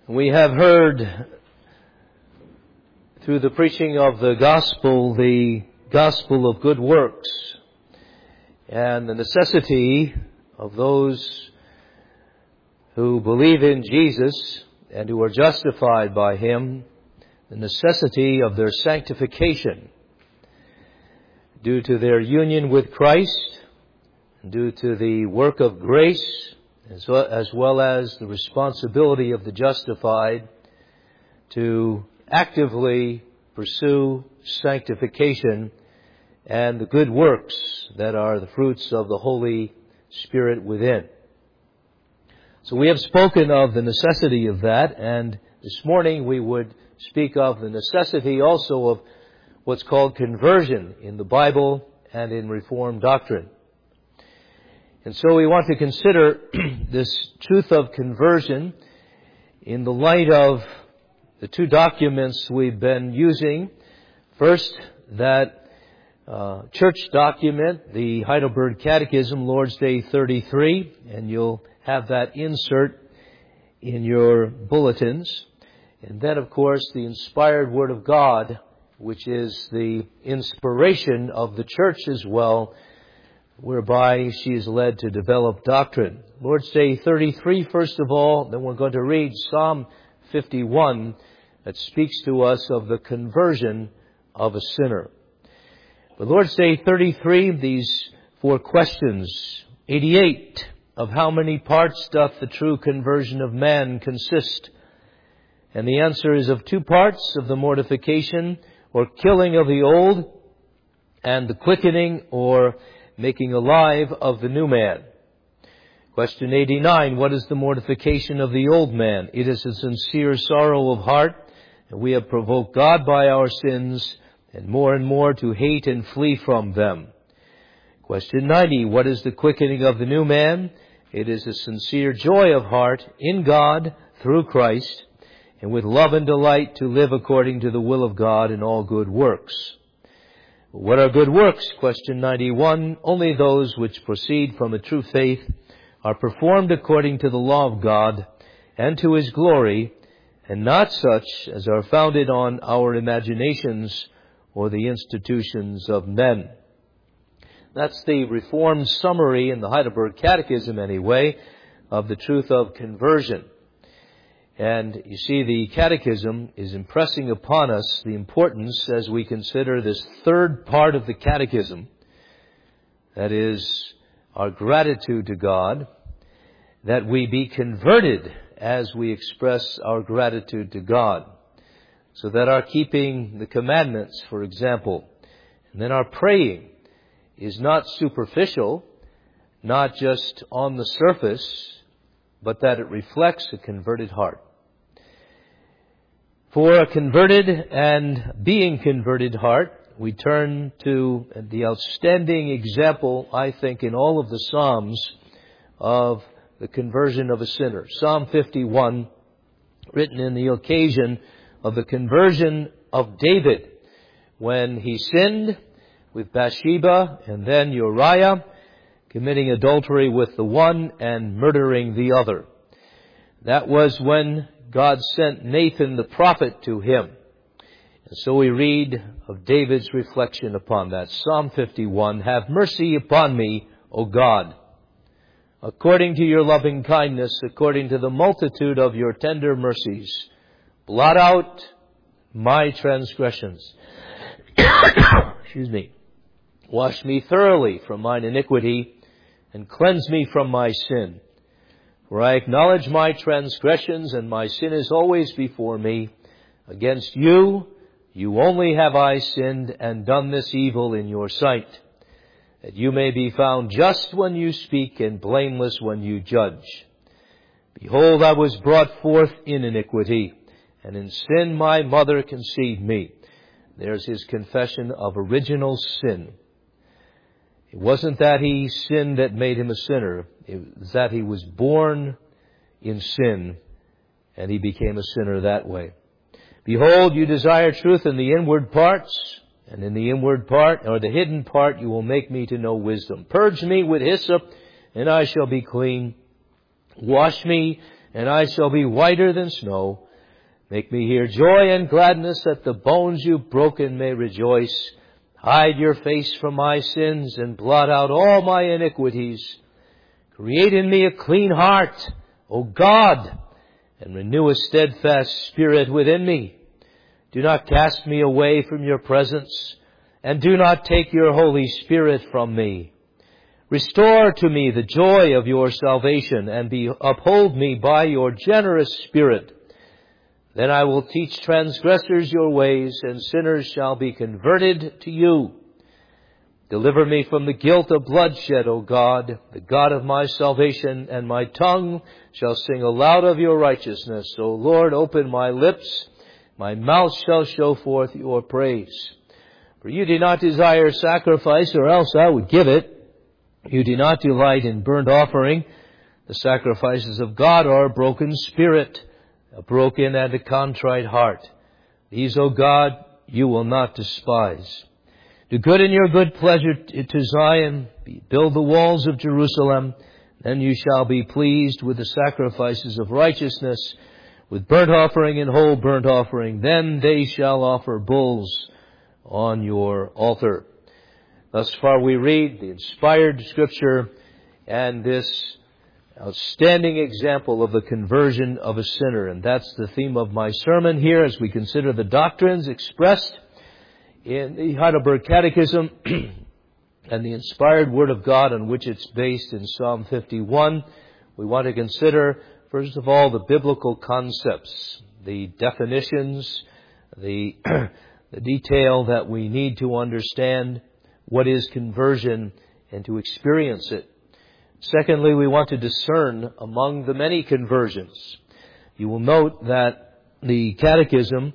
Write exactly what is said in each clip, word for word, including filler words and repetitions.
We have heard through the preaching of the gospel, the gospel of good works, and the necessity of those who believe in Jesus and who are justified by Him, the necessity of their sanctification due to their union with Christ, due to the work of grace, as well, as well as the responsibility of the justified to actively pursue sanctification and the good works that are the fruits of the Holy Spirit within. So we have spoken of the necessity of that, and this morning we would speak of the necessity also of what's called conversion in the Bible and in Reformed doctrine. And so we want to consider this truth of conversion in the light of the two documents we've been using. First, that uh, church document, the Heidelberg Catechism, Lord's Day thirty-three, and you'll have that insert in your bulletins. And then, of course, the inspired Word of God, which is the inspiration of the church as well, whereby she is led to develop doctrine. Lord's Day thirty-three, first of all, then we're going to read Psalm fifty-one, that speaks to us of the conversion of a sinner. But Lord's Day thirty-three, these four questions. eighty-eight, of how many parts doth the true conversion of man consist? And the answer is of two parts, of the mortification or killing of the old, and the quickening or making alive of the new man. Question eighty-nine, what is the mortification of the old man? It is a sincere sorrow of heart, and we have provoked God by our sins, and more and more to hate and flee from them. Question ninety, what is the quickening of the new man? It is a sincere joy of heart in God through Christ, and with love and delight to live according to the will of God in all good works. What are good works? Question ninety-one, only those which proceed from a true faith are performed according to the law of God and to His glory, and not such as are founded on our imaginations or the institutions of men. That's the Reformed summary in the Heidelberg Catechism, anyway, of the truth of conversion. And you see, the Catechism is impressing upon us the importance as we consider this third part of the Catechism, that is, our gratitude to God, that we be converted as we express our gratitude to God, so that our keeping the commandments, for example, and then our praying is not superficial, not just on the surface, but that it reflects a converted heart. For a converted and being converted heart, we turn to the outstanding example, I think, in all of the Psalms of the conversion of a sinner. Psalm fifty-one, written in the occasion of the conversion of David, when he sinned with Bathsheba and then Uriah, committing adultery with the one and murdering the other. That was when God sent Nathan the prophet to him. And so we read of David's reflection upon that. Psalm fifty-one, have mercy upon me, O God, according to your loving kindness, according to the multitude of your tender mercies. Blot out my transgressions. Excuse me. Wash me thoroughly from mine iniquity, and cleanse me from my sin. For I acknowledge my transgressions, and my sin is always before me. Against you, you only have I sinned, and done this evil in your sight, that you may be found just when you speak, and blameless when you judge. Behold, I was brought forth in iniquity, and in sin my mother conceived me. There's his confession of original sin. It wasn't that he sinned that made him a sinner. It was that he was born in sin, and he became a sinner that way. Behold, you desire truth in the inward parts, and in the inward part, or the hidden part, you will make me to know wisdom. Purge me with hyssop, and I shall be clean. Wash me, and I shall be whiter than snow. Make me hear joy and gladness, that the bones you've broken may rejoice. Hide your face from my sins and blot out all my iniquities. Create in me a clean heart, O God, and renew a steadfast spirit within me. Do not cast me away from your presence, and do not take your Holy Spirit from me. Restore to me the joy of your salvation, and be, uphold me by your generous Spirit. Then I will teach transgressors your ways, and sinners shall be converted to you. Deliver me from the guilt of bloodshed, O God, the God of my salvation, and my tongue shall sing aloud of your righteousness. O Lord, open my lips, my mouth shall show forth your praise. For you do not desire sacrifice, or else I would give it. You do not delight in burnt offering. The sacrifices of God are a broken spirit, a broken and a contrite heart. These, O God, you will not despise. Do good in your good pleasure to Zion. Build the walls of Jerusalem. Then you shall be pleased with the sacrifices of righteousness, with burnt offering and whole burnt offering. Then they shall offer bulls on your altar. Thus far we read the inspired Scripture and this outstanding example of the conversion of a sinner. And that's the theme of my sermon here as we consider the doctrines expressed in the Heidelberg Catechism and the inspired Word of God on which it's based in Psalm fifty-one. We want to consider, first of all, the biblical concepts, the definitions, the, the detail that we need to understand what is conversion and to experience it. Secondly, we want to discern among the many conversions. You will note that the Catechism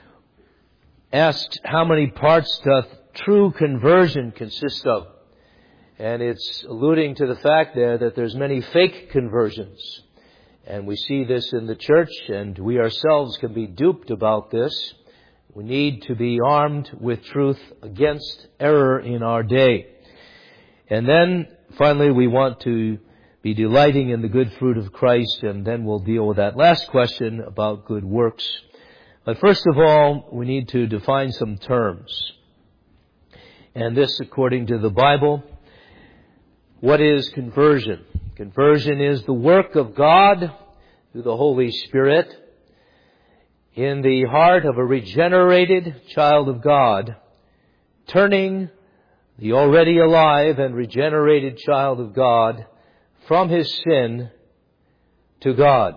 asks how many parts doth true conversion consist of. And it's alluding to the fact there that there's many fake conversions. And we see this in the church, and we ourselves can be duped about this. We need to be armed with truth against error in our day. And then, finally, we want to be delighting in the good fruit of Christ, and then we'll deal with that last question about good works. But first of all, we need to define some terms. And this, according to the Bible, what is conversion? Conversion is the work of God through the Holy Spirit in the heart of a regenerated child of God, turning the already alive and regenerated child of God from his sin to God.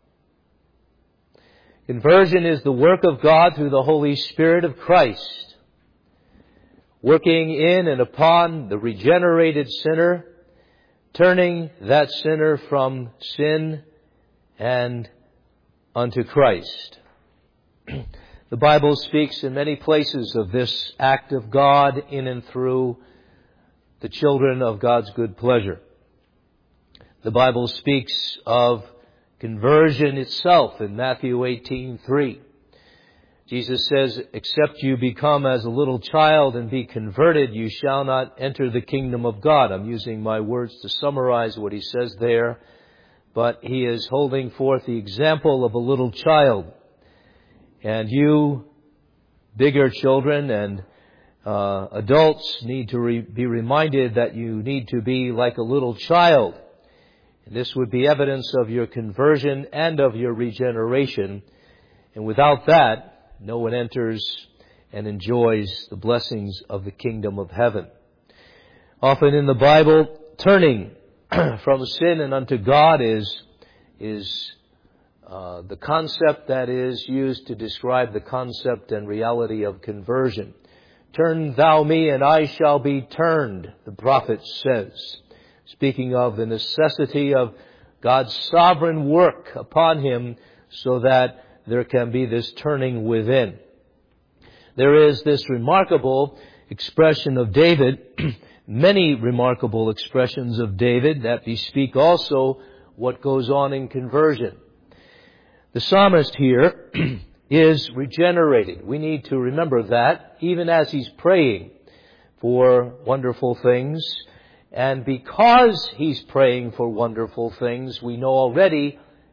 Conversion is the work of God through the Holy Spirit of Christ, working in and upon the regenerated sinner, turning that sinner from sin and unto Christ. The Bible speaks in many places of this act of God in and through the children of God's good pleasure. The Bible speaks of conversion itself in Matthew eighteen three. Jesus says, "Except you become as a little child and be converted, you shall not enter the kingdom of God." I'm using my words to summarize what he says there, but he is holding forth the example of a little child. And you, bigger children and uh, adults, need to re- be reminded that you need to be like a little child. And this would be evidence of your conversion and of your regeneration. And without that, no one enters and enjoys the blessings of the kingdom of heaven. Often in the Bible, turning from sin and unto God is, is uh, the concept that is used to describe the concept and reality of conversion. "Turn thou me, and I shall be turned," the prophet says, speaking of the necessity of God's sovereign work upon him so that there can be this turning within. There is this remarkable expression of David, many remarkable expressions of David that bespeak also what goes on in conversion. The psalmist here is regenerated. We need to remember that even as he's praying for wonderful things. And because he's praying for wonderful things, we know already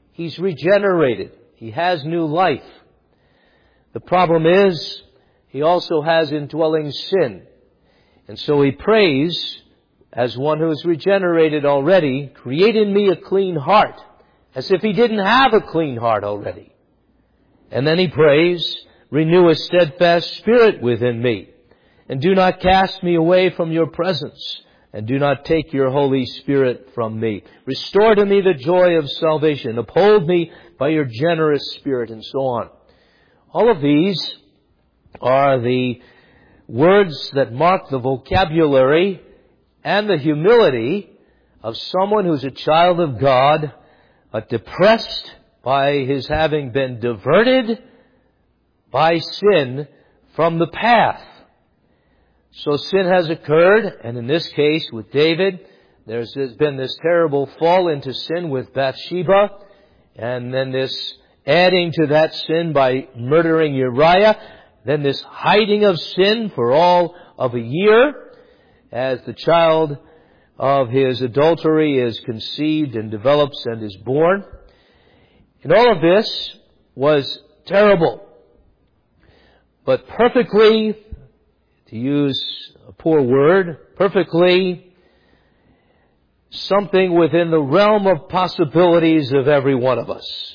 He's regenerated. He has new life. The problem is, he also has indwelling sin. And so he prays, as one who is regenerated already, create in me a clean heart, as if he didn't have a clean heart already. And then he prays, renew a steadfast spirit within me, and do not cast me away from your presence, and do not take your Holy Spirit from me. Restore to me the joy of salvation. Uphold me by your generous spirit, and so on. All of these are the words that mark the vocabulary and the humility of someone who's a child of God, but depressed by his having been diverted by sin from the path. So sin has occurred, and in this case with David, there's been this terrible fall into sin with Bathsheba, and then this adding to that sin by murdering Uriah, then this hiding of sin for all of a year as the child of his adultery is conceived and develops and is born. And all of this was terrible. But perfectly, to use a poor word, perfectly something within the realm of possibilities of every one of us.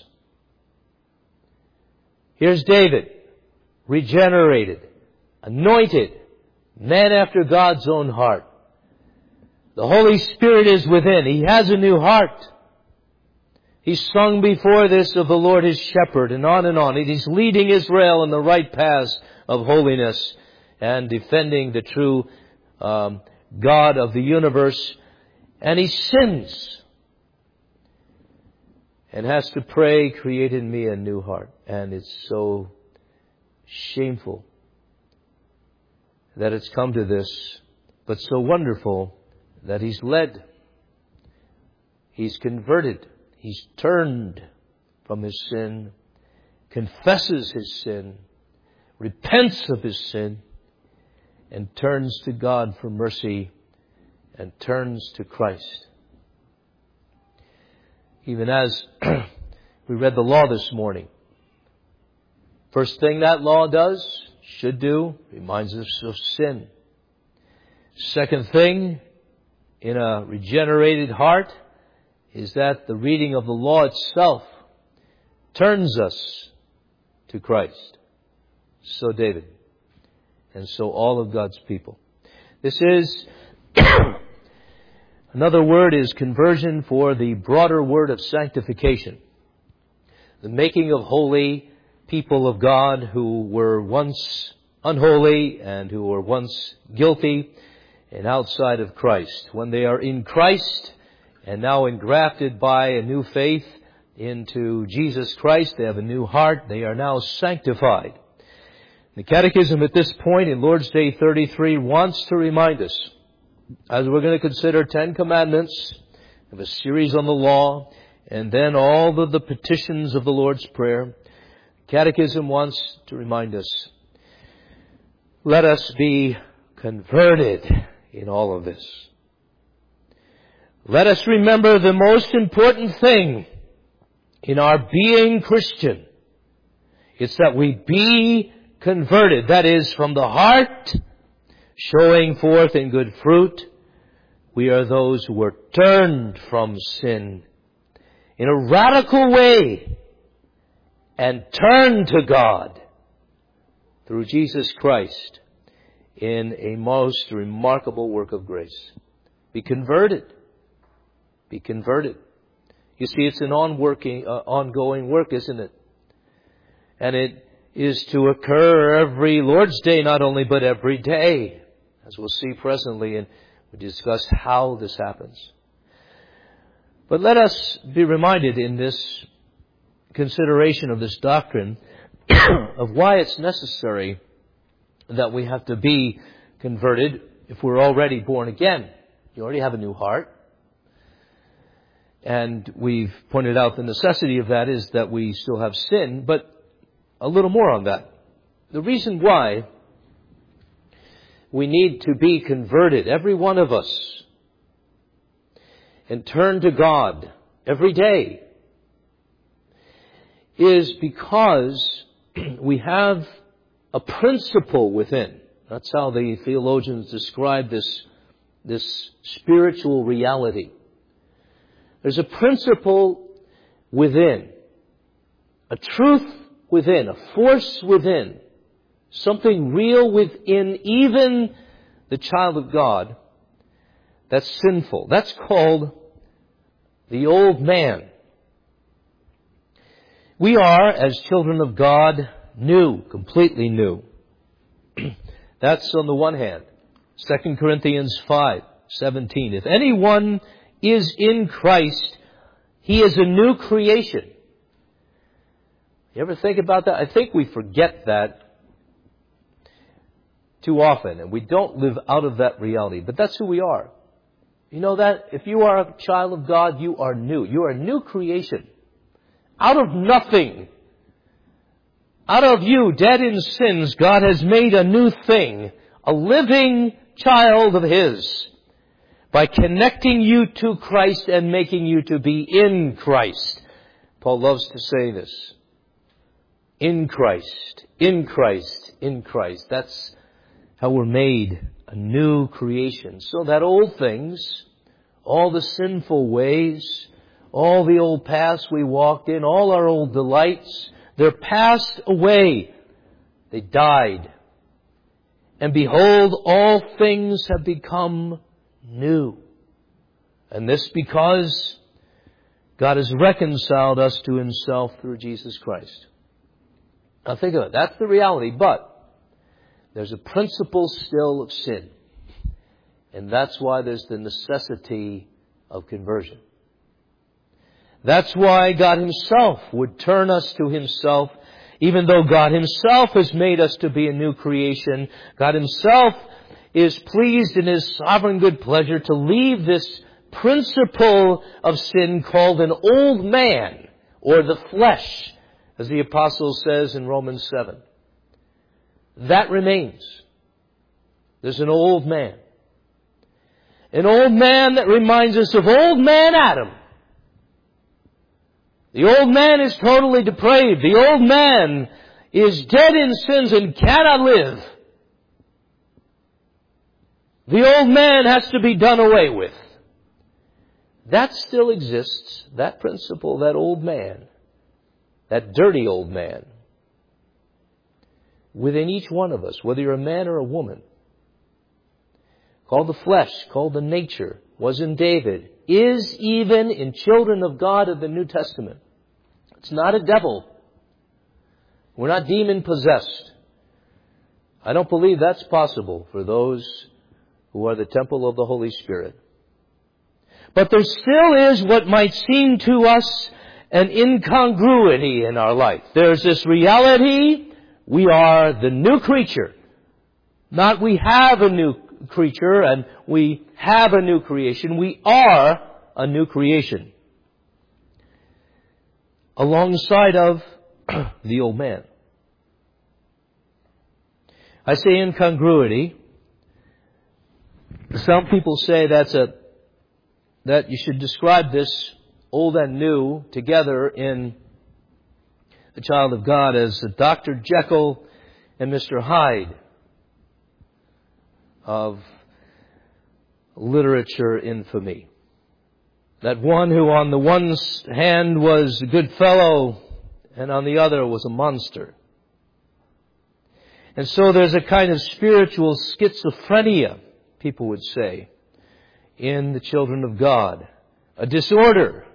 Here's David, regenerated, anointed, man after God's own heart. The Holy Spirit is within. He has a new heart. He's sung before this of the Lord his shepherd, and on and on. He's leading Israel in the right paths of holiness and defending the true um, God of the universe. And he sins and has to pray, create in me a new heart. And it's so shameful that it's come to this, but so wonderful that he's led. He's converted. He's turned from his sin, confesses his sin, repents of his sin, and turns to God for mercy and turns to Christ. Even as we read the law this morning, first thing that law does, should do, reminds us of sin. Second thing, in a regenerated heart, is that the reading of the law itself turns us to Christ. So David, and so all of God's people. This is, another word is conversion for the broader word of sanctification. The making of holy people of God who were once unholy and who were once guilty and outside of Christ. When they are in Christ and now engrafted by a new faith into Jesus Christ, they have a new heart. They are now sanctified. The Catechism at this point in Lord's Day thirty-three wants to remind us, as we're going to consider Ten Commandments, of a series on the law, and then all of the petitions of the Lord's Prayer, Catechism wants to remind us, let us be converted in all of this. Let us remember the most important thing in our being Christian. It's that we be converted. That is, from the heart, showing forth in good fruit. We are those who are turned from sin in a radical way and turn to God through Jesus Christ in a most remarkable work of grace. Be converted. Be converted. You see, it's an on-working, uh, ongoing work, isn't it? And it is to occur every Lord's Day, not only, but every day, as we'll see presently, and we discuss how this happens. But let us be reminded in this consideration of this doctrine of why it's necessary that we have to be converted if we're already born again. You already have a new heart. And we've pointed out the necessity of that is that we still have sin, but a little more on that. The reason why we need to be converted, every one of us, and turn to God every day is because we have a principle within. That's how the theologians describe this, this spiritual reality. There's a principle within, a truth within, a force within, something real within even the child of God that's sinful. That's called the old man. We are, as children of God, new, completely new. That's on the one hand. Second Corinthians five seventeen. If anyone is in Christ, he is a new creation. You ever think about that? I think we forget that too often, and we don't live out of that reality. But that's who we are. You know that? If you are a child of God, you are new. You are a new creation. Out of nothing. Out of you, dead in sins, God has made a new thing. A living child of His. By connecting you to Christ and making you to be in Christ. Paul loves to say this. In Christ. In Christ. In Christ. That's how we're made a new creation. So that old things, all the sinful ways, all the old paths we walked in, all our old delights, they're passed away. They died. And behold, all things have become new. And this because God has reconciled us to Himself through Jesus Christ. Now think of it. That's the reality. But there's a principle still of sin. And that's why there's the necessity of conversion. That's why God Himself would turn us to Himself. Even though God Himself has made us to be a new creation, God Himself is pleased in His sovereign good pleasure to leave this principle of sin called an old man, or the flesh, as the apostle says in Romans seven. That remains. There's an old man. An old man that reminds us of old man Adam. The old man is totally depraved. The old man is dead in sins and cannot live. The old man has to be done away with. That still exists. That principle, that old man, that dirty old man, within each one of us, whether you're a man or a woman, called the flesh, called the nature, was in David, is even in children of God of the New Testament. It's not a devil. We're not demon-possessed. I don't believe that's possible for those who are the temple of the Holy Spirit. But there still is what might seem to us an incongruity in our life. There's this reality, we are the new creature. Not we have a new creature and we have a new creation. We are a new creation. Alongside of the old man. I say incongruity. Some people say that's a that you should describe this old and new together in the child of God as Doctor Jekyll and Mister Hyde of literature infamy. That one who on the one hand was a good fellow and on the other was a monster. And so there's a kind of spiritual schizophrenia, people would say, in the children of God. A disorder.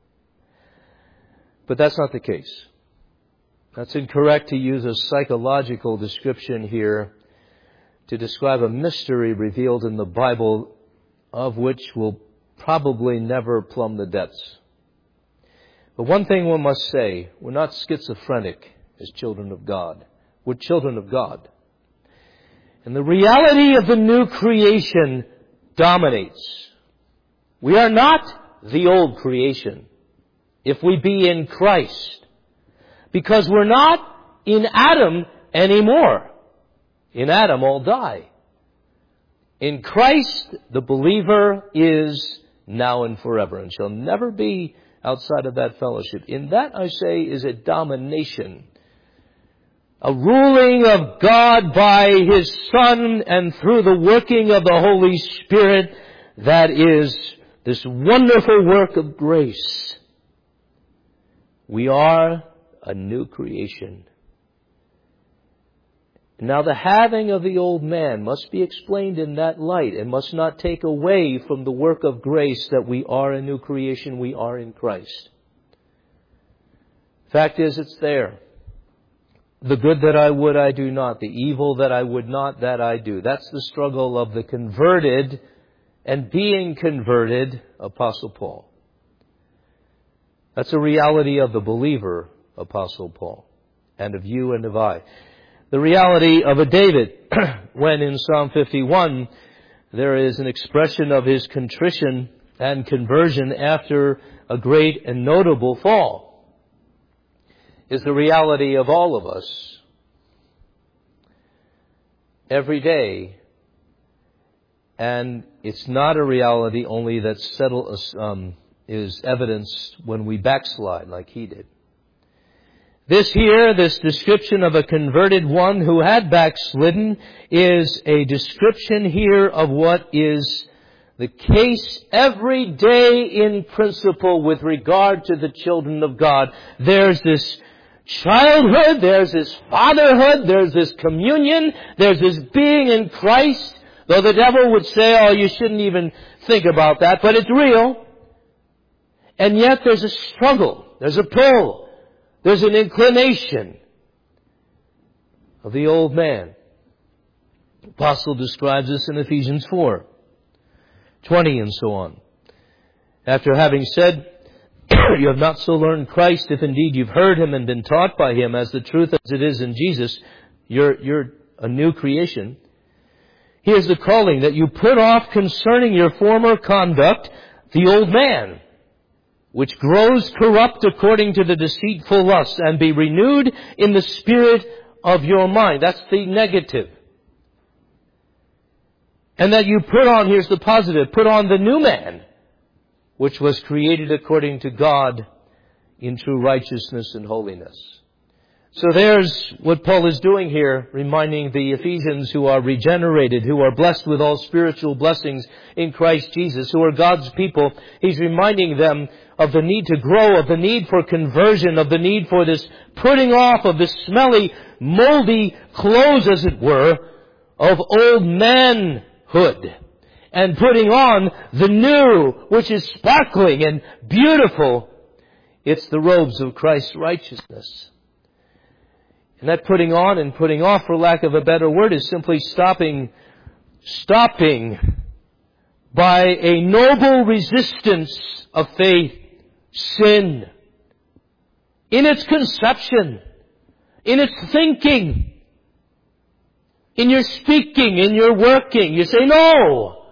But that's not the case. That's incorrect to use a psychological description here to describe a mystery revealed in the Bible of which we'll probably never plumb the depths. But one thing one must say, we're not schizophrenic as children of God. We're children of God. And the reality of the new creation dominates. We are not the old creation if we be in Christ. Because we're not in Adam anymore. In Adam all die. In Christ the believer is now and forever and shall never be outside of that fellowship. In that, I say, is a domination. A ruling of God by His Son and through the working of the Holy Spirit. That is this wonderful work of grace. We are a new creation. Now the having of the old man must be explained in that light and must not take away from the work of grace that we are a new creation, we are in Christ. Fact is, it's there. The good that I would, I do not. The evil that I would not, that I do. That's the struggle of the converted and being converted Apostle Paul. That's a reality of the believer Apostle Paul, and of you and of I. The reality of a David, when in Psalm fifty-one there is an expression of his contrition and conversion after a great and notable fall, is the reality of all of us. Every day. And it's not a reality only that settle, um, is evidenced when we backslide like he did. This here, this description of a converted one who had backslidden, is a description here of what is the case every day in principle with regard to the children of God. There's this childhood, there's this fatherhood, there's this communion, there's this being in Christ. Though the devil would say, oh, you shouldn't even think about that, but it's real. And yet there's a struggle, there's a pull. There's an inclination of the old man. The apostle describes this in Ephesians four twenty and so on. After having said, you have not so learned Christ, if indeed you've heard Him and been taught by Him as the truth as it is in Jesus, you're, you're a new creation. Here's the calling that you put off concerning your former conduct, the old man, which grows corrupt according to the deceitful lusts, and be renewed in the spirit of your mind. That's the negative. And that you put on, here's the positive, put on the new man, which was created according to God in true righteousness and holiness. So there's what Paul is doing here, reminding the Ephesians who are regenerated, who are blessed with all spiritual blessings in Christ Jesus, who are God's people. He's reminding them of the need to grow, of the need for conversion, of the need for this putting off of this smelly, moldy clothes, as it were, of old manhood, and putting on the new, which is sparkling and beautiful. It's the robes of Christ's righteousness. And that putting on and putting off, for lack of a better word, is simply stopping, stopping by a noble resistance of faith, sin, in its conception, in its thinking, in your speaking, in your working. You say no.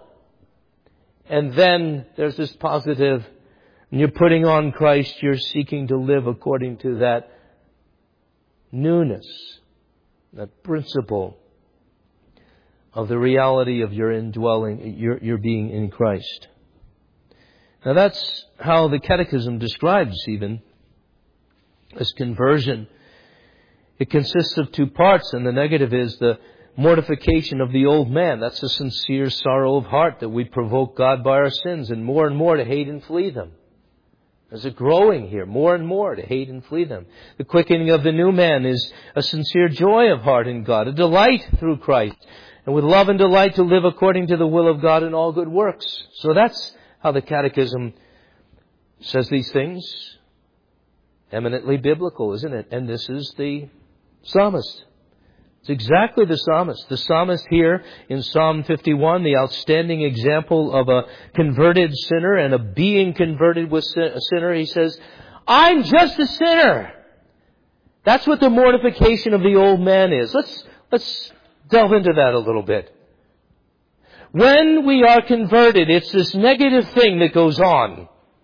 And then there's this positive, and you're putting on Christ, you're seeking to live according to that newness, that principle of the reality of your indwelling, your, your being in Christ. Now that's how the Catechism describes even this conversion. It consists of two parts, and the negative is the mortification of the old man. That's a sincere sorrow of heart that we provoke God by our sins, and more and more to hate and flee them. There's a growing here, more and more to hate and flee them. The quickening of the new man is a sincere joy of heart in God, a delight through Christ, and with love and delight to live according to the will of God in all good works. So that's how the Catechism says these things. Eminently biblical, isn't it? And this is the psalmist. It's exactly the psalmist. The psalmist here in Psalm fifty-one, the outstanding example of a converted sinner and a being converted with a sinner, he says, I'm just a sinner. That's what the mortification of the old man is. Let's, let's delve into that a little bit. When we are converted, it's this negative thing that goes on.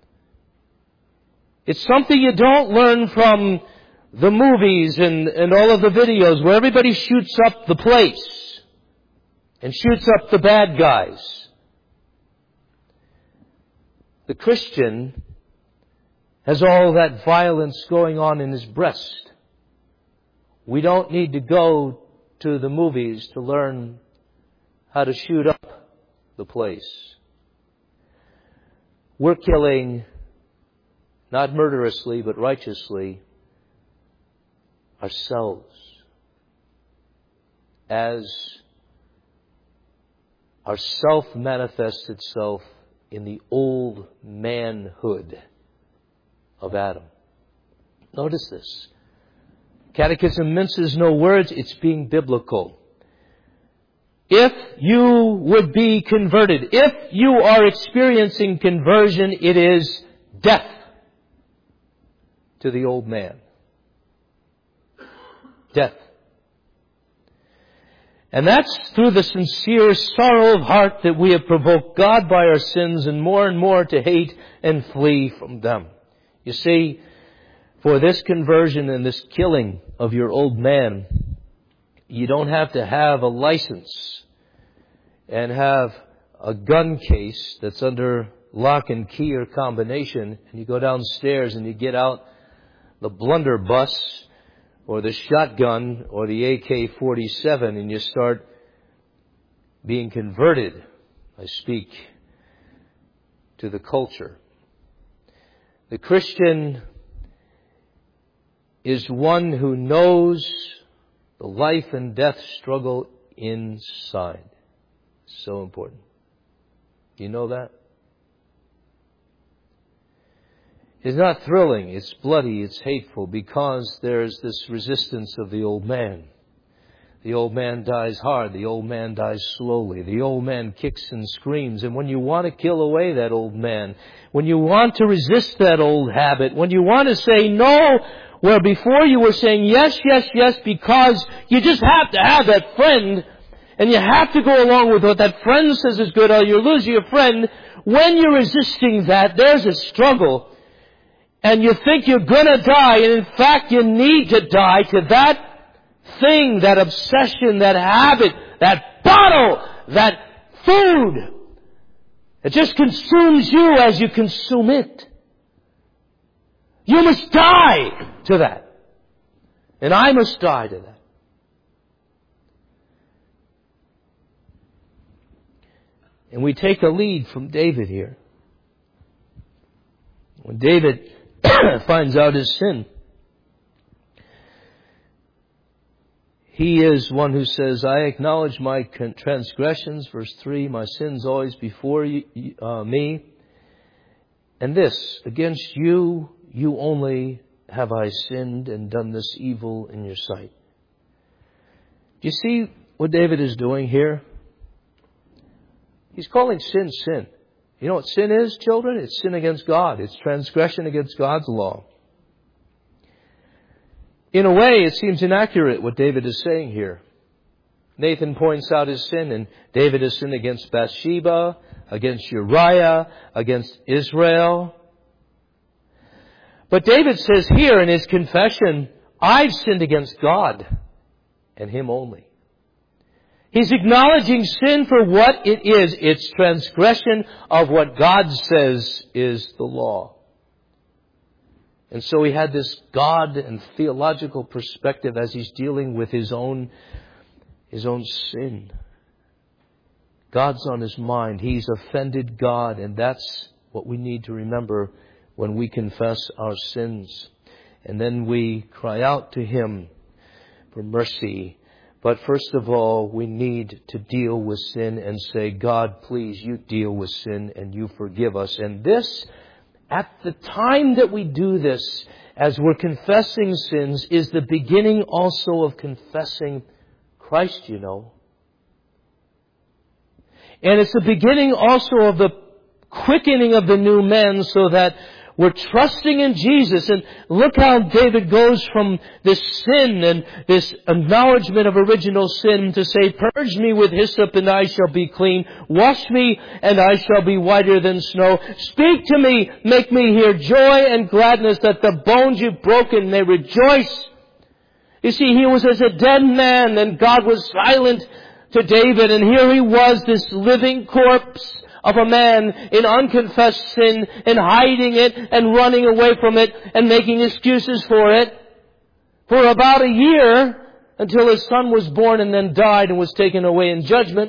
It's something you don't learn from the movies and, and all of the videos where everybody shoots up the place and shoots up the bad guys. The Christian has all that violence going on in his breast. We don't need to go to the movies to learn how to shoot up the place. We're killing, not murderously, but righteously, ourselves as our self manifests itself in the old manhood of Adam. Notice this. Catechism minces no words. It's being biblical. If you would be converted, if you are experiencing conversion, it is death to the old man. Death. And that's through the sincere sorrow of heart that we have provoked God by our sins and more and more to hate and flee from them. You see, for this conversion and this killing of your old man, you don't have to have a license and have a gun case that's under lock and key or combination, and you go downstairs and you get out the blunderbuss or the shotgun or the A K forty-seven and you start being converted. I speak to the culture. The Christian is one who knows the life and death struggle inside. So important. Do you know that? It's not thrilling, it's bloody, it's hateful, because there's this resistance of the old man. The old man dies hard, the old man dies slowly, the old man kicks and screams, and when you want to kill away that old man, when you want to resist that old habit, when you want to say no, where before you were saying yes, yes, yes, because you just have to have that friend, and you have to go along with what that friend says is good, or you're losing your friend, when you're resisting that, there's a struggle. And you think you're going to die, and in fact you need to die to that thing, that obsession, that habit, that bottle, that food. It just consumes you as you consume it. You must die to that. And I must die to that. And we take a lead from David here. When David finds out his sin, he is one who says, I acknowledge my transgressions, verse three, my sins always before you, uh, me. And this, against you, you only have I sinned and done this evil in your sight. Do you see what David is doing here? He's calling sin, sin. You know what sin is, children? It's sin against God. It's transgression against God's law. In a way, it seems inaccurate what David is saying here. Nathan points out his sin, and David has sinned against Bathsheba, against Uriah, against Israel. But David says here in his confession, I've sinned against God and Him only. He's acknowledging sin for what it is. It's transgression of what God says is the law. And so he had this God and theological perspective as he's dealing with his own, his own sin. God's on his mind. He's offended God, and that's what we need to remember when we confess our sins. And then we cry out to Him for mercy. But first of all, we need to deal with sin and say, God, please, you deal with sin and you forgive us. And this, at the time that we do this, as we're confessing sins, is the beginning also of confessing Christ, you know. And it's the beginning also of the quickening of the new man, so that we're trusting in Jesus. And look how David goes from this sin and this acknowledgement of original sin to say, purge me with hyssop and I shall be clean. Wash me and I shall be whiter than snow. Speak to me, make me hear joy and gladness, that the bones you've broken may rejoice. You see, he was as a dead man, and God was silent to David, and here he was, this living corpse of a man in unconfessed sin and hiding it and running away from it and making excuses for it for about a year until his son was born and then died and was taken away in judgment.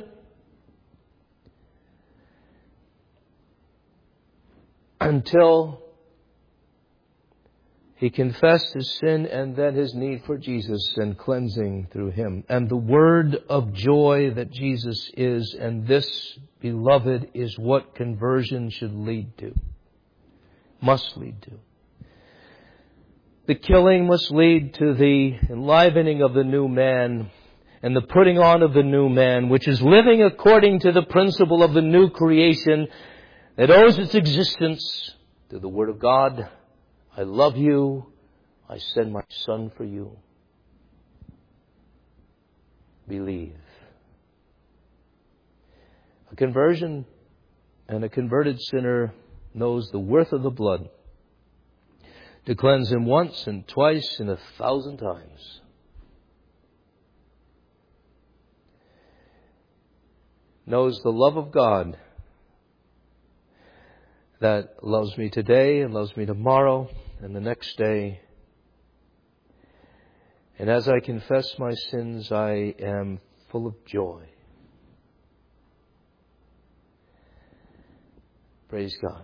Until he confessed his sin and then his need for Jesus and cleansing through Him. And the word of joy that Jesus is, and this, beloved, is what conversion should lead to. Must lead to. The killing must lead to the enlivening of the new man and the putting on of the new man, which is living according to the principle of the new creation that owes its existence to the Word of God. I love you. I send my Son for you. Believe. A conversion and a converted sinner knows the worth of the blood to cleanse him once and twice and a thousand times. Knows the love of God that loves me today and loves me tomorrow and the next day. And as I confess my sins, I am full of joy. Praise God.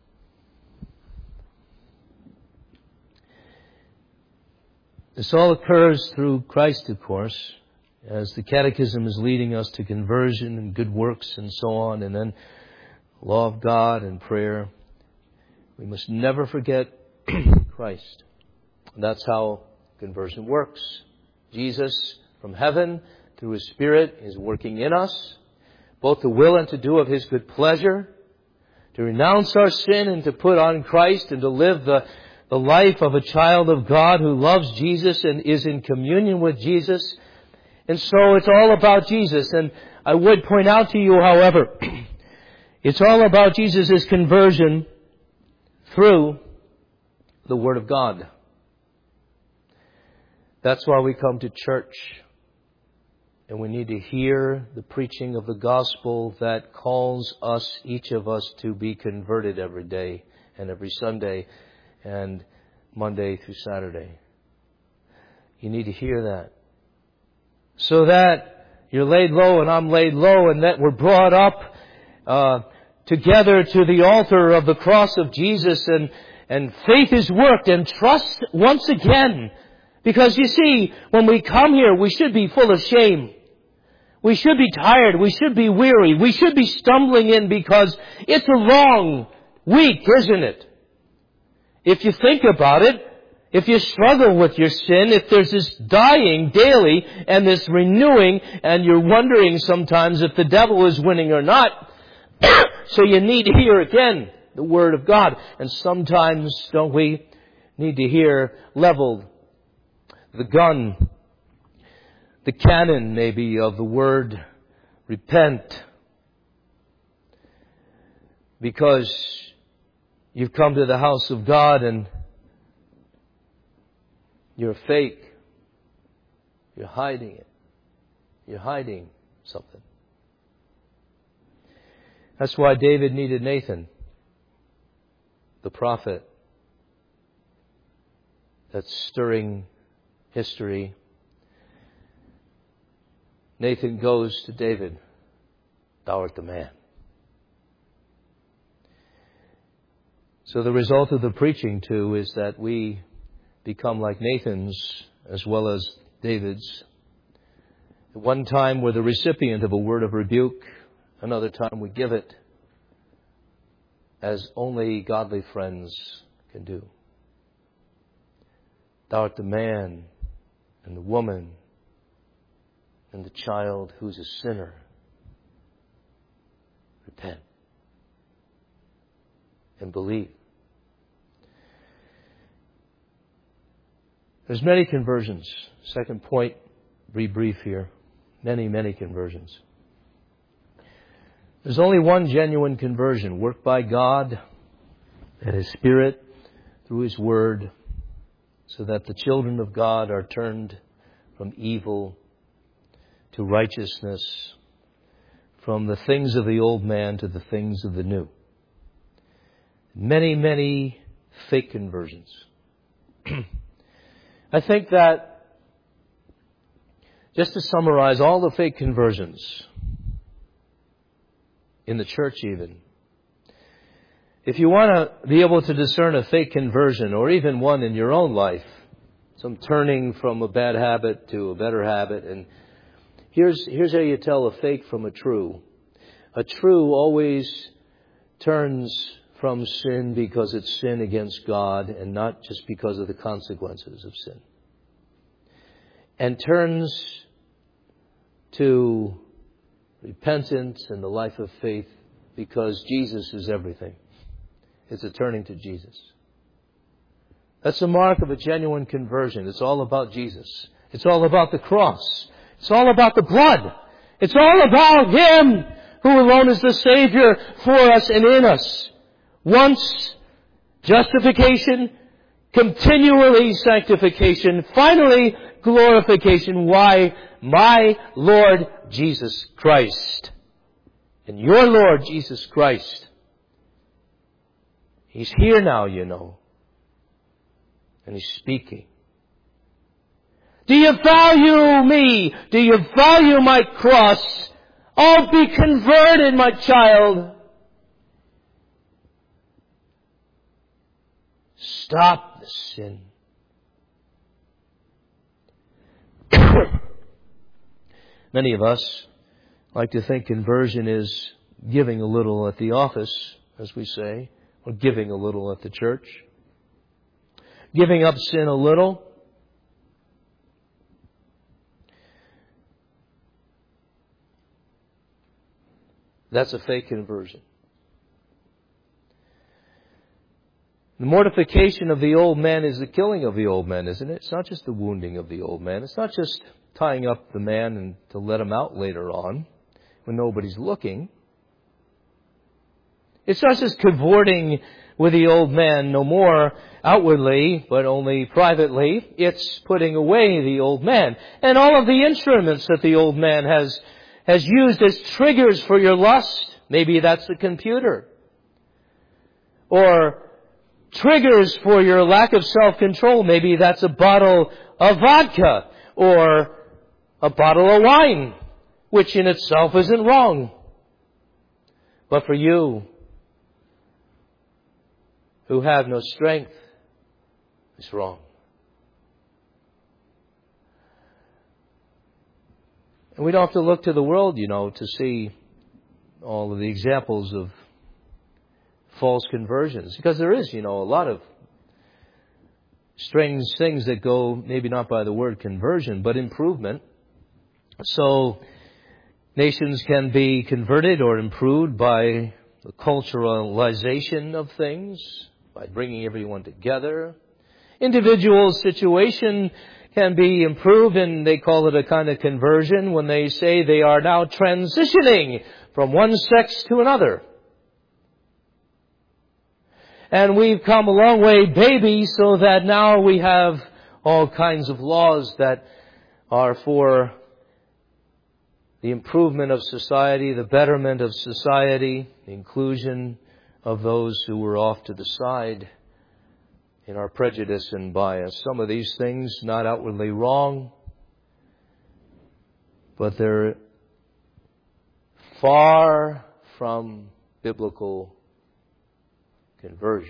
This all occurs through Christ, of course, as the Catechism is leading us to conversion and good works and so on, and then law of God and prayer. We must never forget Christ. That's how conversion works. Jesus from heaven, through His Spirit, is working in us, both to will and to do of His good pleasure, to renounce our sin and to put on Christ and to live the The life of a child of God who loves Jesus and is in communion with Jesus. And so it's all about Jesus. And I would point out to you, however, it's all about Jesus' conversion through the Word of God. That's why we come to church. And we need to hear the preaching of the gospel that calls us, each of us, to be converted every day and every Sunday and Monday through Saturday. You need to hear that. So that you're laid low and I'm laid low, and that we're brought up uh, together to the altar of the cross of Jesus, and, and faith is worked, and trust once again. Because you see, when we come here, we should be full of shame. We should be tired. We should be weary. We should be stumbling in because it's a long week, isn't it? If you think about it, if you struggle with your sin, if there's this dying daily and this renewing, and you're wondering sometimes if the devil is winning or not, so you need to hear again the Word of God. And sometimes, don't we, need to hear leveled the gun, the cannon maybe of the word repent, because you've come to the house of God and you're fake. You're hiding it. You're hiding something. That's why David needed Nathan, the prophet, that's stirring history. Nathan goes to David, "Thou art the man." So the result of the preaching, too, is that we become like Nathan's as well as David's. At one time we're the recipient of a word of rebuke. Another time we give it, as only godly friends can do. Thou art the man and the woman and the child who's a sinner. Repent and believe. There's many conversions. Second point, be brief here. Many, many conversions. There's only one genuine conversion, worked by God and His Spirit through His Word, so that the children of God are turned from evil to righteousness, from the things of the old man to the things of the new. Many, many fake conversions. I think that, just to summarize all the fake conversions, in the church even, if you want to be able to discern a fake conversion, or even one in your own life, some turning from a bad habit to a better habit, and here's here's how you tell a fake from a true. A true always turns from sin because it's sin against God and not just because of the consequences of sin. And turns to repentance and the life of faith because Jesus is everything. It's a turning to Jesus. That's the mark of a genuine conversion. It's all about Jesus. It's all about the cross. It's all about the blood. It's all about Him who alone is the Savior for us and in us. Once justification, continually sanctification, finally glorification. Why? My Lord Jesus Christ. And your Lord Jesus Christ. He's here now, you know. And He's speaking. Do you value me? Do you value my cross? Oh, be converted, my child. Stop the sin. Many of us like to think conversion is giving a little at the office, as we say, or giving a little at the church. Giving up sin a little. That's a fake conversion. The mortification of the old man is the killing of the old man, isn't it? It's not just the wounding of the old man. It's not just tying up the man and to let him out later on when nobody's looking. It's not just cavorting with the old man no more outwardly, but only privately. It's putting away the old man. And all of the instruments that the old man has, has used as triggers for your lust. Maybe that's the computer. Or triggers for your lack of self-control. Maybe that's a bottle of vodka or a bottle of wine, which in itself isn't wrong. But for you who have no strength, it's wrong. And we don't have to look to the world, you know, to see all of the examples of false conversions. Because there is, you know, a lot of strange things that go, maybe not by the word conversion, but improvement. So nations can be converted or improved by the culturalization of things, by bringing everyone together. Individual situation can be improved, and they call it a kind of conversion when they say they are now transitioning from one sex to another. And we've come a long way, baby, so that now we have all kinds of laws that are for the improvement of society, the betterment of society, the inclusion of those who were off to the side in our prejudice and bias. Some of these things not outwardly wrong, but they're far from biblical conversion,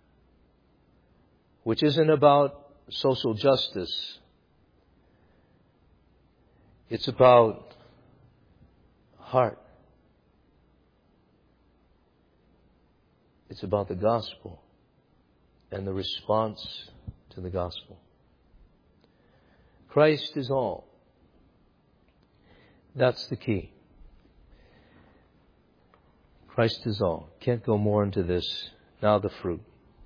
which isn't about social justice. It's about heart. It's about the gospel and the response to the gospel. Christ is all. That's the key. Christ is all. Can't go more into this. Now the fruit.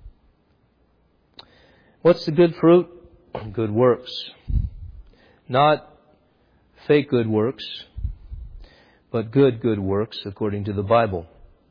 What's the good fruit? Good works. Not fake good works, but good, good works according to the Bible.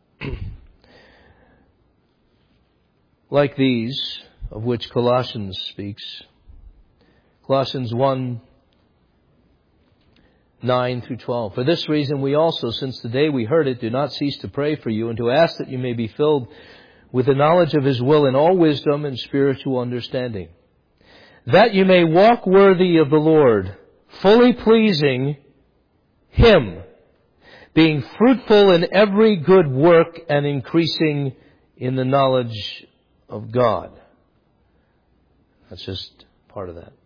Like these, of which Colossians speaks. Colossians one nine through twelve. For this reason we also, since the day we heard it, do not cease to pray for you and to ask that you may be filled with the knowledge of His will in all wisdom and spiritual understanding, that you may walk worthy of the Lord, fully pleasing Him, being fruitful in every good work and increasing in the knowledge of God. That's just part of that.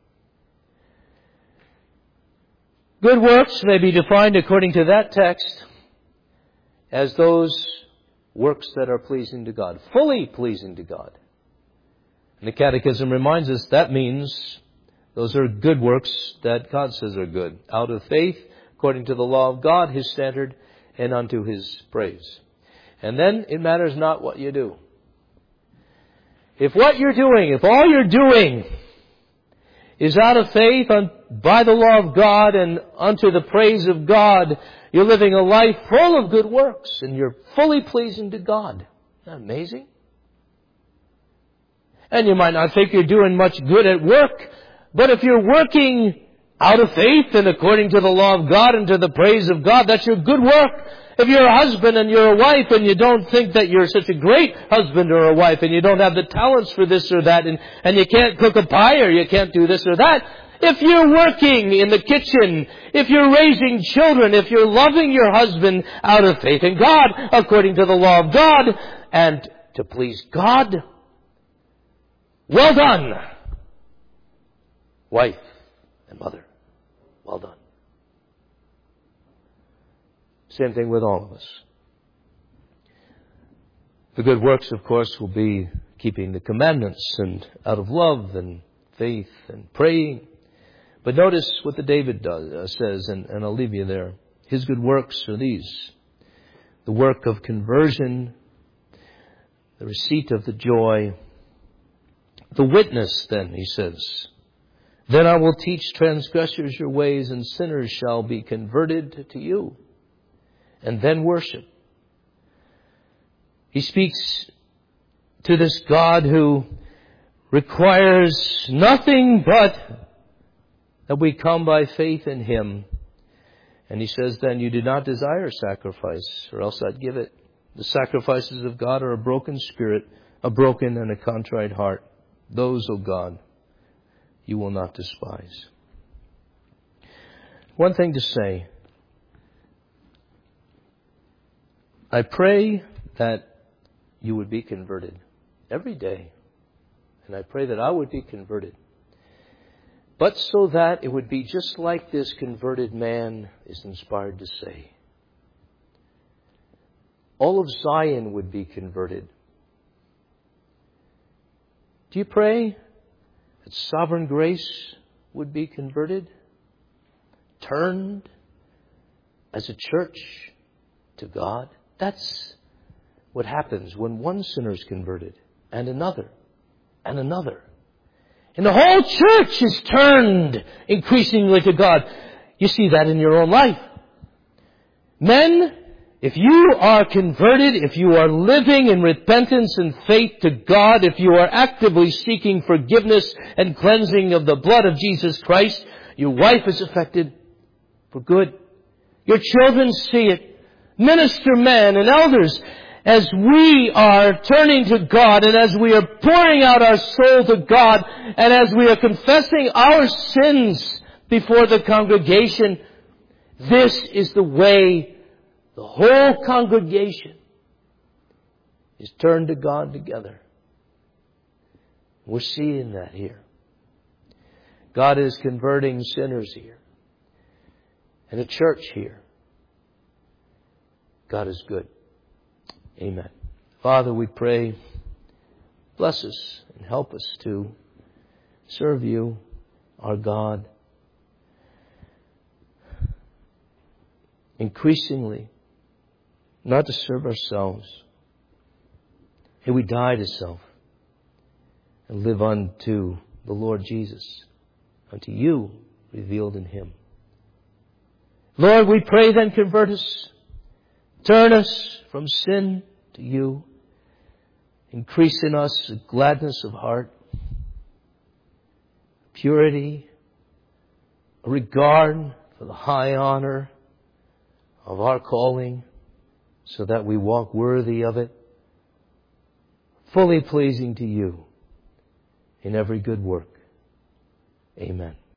Good works may be defined according to that text as those works that are pleasing to God, fully pleasing to God. And the Catechism reminds us that means those are good works that God says are good, out of faith, according to the law of God, His standard, and unto His praise. And then it matters not what you do. If what you're doing, if all you're doing is out of faith on, by the law of God and unto the praise of God, you're living a life full of good works and you're fully pleasing to God. Isn't that amazing? And you might not think you're doing much good at work, but if you're working out of faith and according to the law of God and to the praise of God, that's your good work. If you're a husband and you're a wife and you don't think that you're such a great husband or a wife and you don't have the talents for this or that and, and you can't cook a pie or you can't do this or that, if you're working in the kitchen, if you're raising children, if you're loving your husband out of faith in God, according to the law of God, and to please God, well done, wife and mother. Well done. Same thing with all of us. The good works, of course, will be keeping the commandments and out of love and faith and praying. But notice what the David does, uh, says, and, and I'll leave you there. His good works are these. The work of conversion, the receipt of the joy, the witness, then, he says. Then I will teach transgressors your ways, and sinners shall be converted to you. And then worship. He speaks to this God who requires nothing but that we come by faith in Him. And He says, then you do not desire sacrifice, or else I'd give it. The sacrifices of God are a broken spirit, a broken and a contrite heart. Those, O God, you will not despise. One thing to say. I pray that you would be converted every day. And I pray that I would be converted. But so that it would be just like this converted man is inspired to say. All of Zion would be converted. Do you pray that Sovereign Grace would be converted? Turned as a church to God? That's what happens when one sinner is converted, and another, and another. And the whole church is turned increasingly to God. You see that in your own life. Men, if you are converted, if you are living in repentance and faith to God, if you are actively seeking forgiveness and cleansing of the blood of Jesus Christ, your wife is affected for good. Your children see it. Minister men and elders, as we are turning to God and as we are pouring out our soul to God and as we are confessing our sins before the congregation, this is the way the whole congregation is turned to God together. We're seeing that here. God is converting sinners here and a church here. God is good. Amen. Father, we pray, bless us and help us to serve you, our God, increasingly, not to serve ourselves. May we die to self and live unto the Lord Jesus, unto you revealed in Him. Lord, we pray then convert us. Turn us from sin to you. Increase in us a gladness of heart, purity, a regard for the high honor of our calling, so that we walk worthy of it, fully pleasing to you in every good work. Amen.